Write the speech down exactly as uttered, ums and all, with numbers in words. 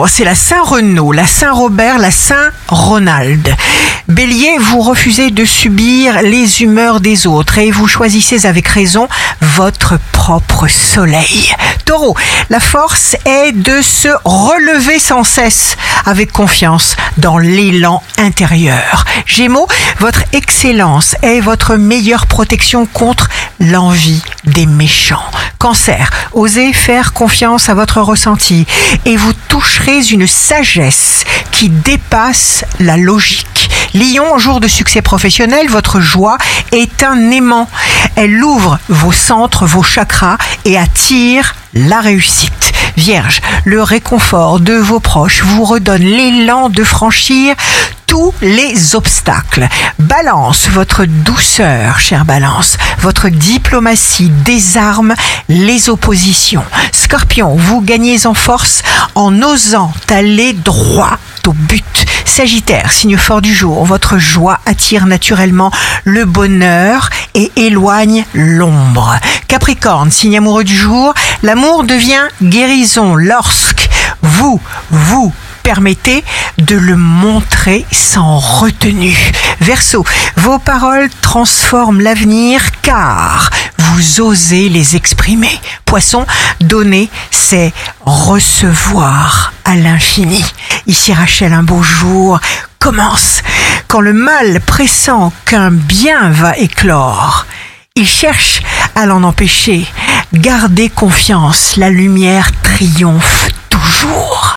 jour, c'est la Saint-Renaud, la Saint-Robert, la Saint-Ronald. Bélier, vous refusez de subir les humeurs des autres et vous choisissez avec raison votre propre soleil. Taureau, la force est de se relever sans cesse avec confiance dans l'élan intérieur. Gémeaux, votre excellence est votre meilleure protection contre l'envie des méchants. Cancer, osez faire confiance à votre ressenti et vous toucherez une sagesse qui dépasse la logique. Lion, jour de succès professionnel, votre joie est un aimant. Elle ouvre vos centres, vos chakras et attire la réussite. Vierge, le réconfort de vos proches vous redonne l'élan de franchir tous les obstacles. Balance, votre douceur, chère Balance, votre diplomatie désarme les oppositions. Scorpion, vous gagnez en force en osant aller droit au but. Sagittaire, signe fort du jour, votre joie attire naturellement le bonheur et éloigne l'ombre. Capricorne, signe amoureux du jour, l'amour devient guérison lorsque vous vous permettez de le montrer sans retenue. Verseau, vos paroles transforment l'avenir car vous osez les exprimer. Poisson, donner, c'est recevoir à l'infini. Ici Rachel, un beau jour commence. Quand le mal pressent qu'un bien va éclore, il cherche à l'en empêcher. Gardez confiance, la lumière triomphe toujours.